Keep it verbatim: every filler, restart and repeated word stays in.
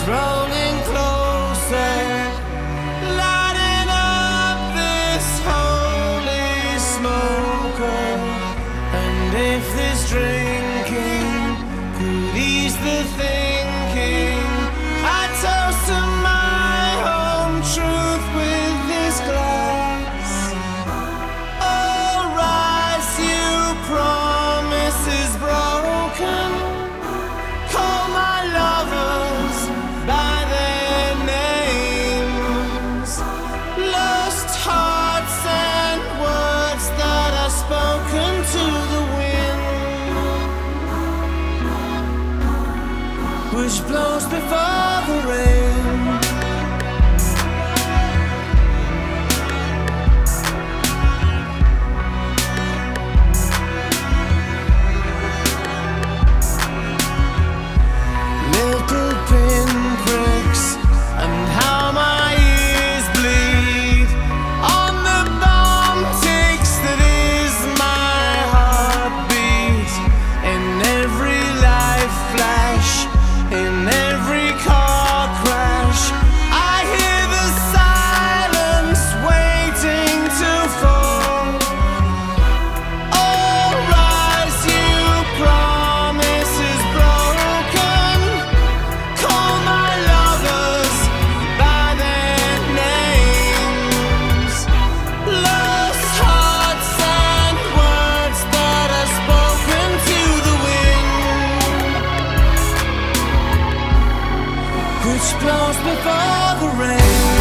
rolling closer, lighting up this holy smoker. And if this drinking could ease the thinking, I toast to my own truth with this glass. Oh, rise, you promises broken. Call my lovers by their names. Lost hearts and words that are spoken to the wind, which blows before the rain. Little pinpricks and how my ears bleed on the bomb ticks that is my heartbeat. In every life flash, in every car crash, I hear the silence waiting to fall. Oh, rise, you promises broken. Call my lovers by their names. Lost hearts and words that are spoken to the wind, which blows before the rain.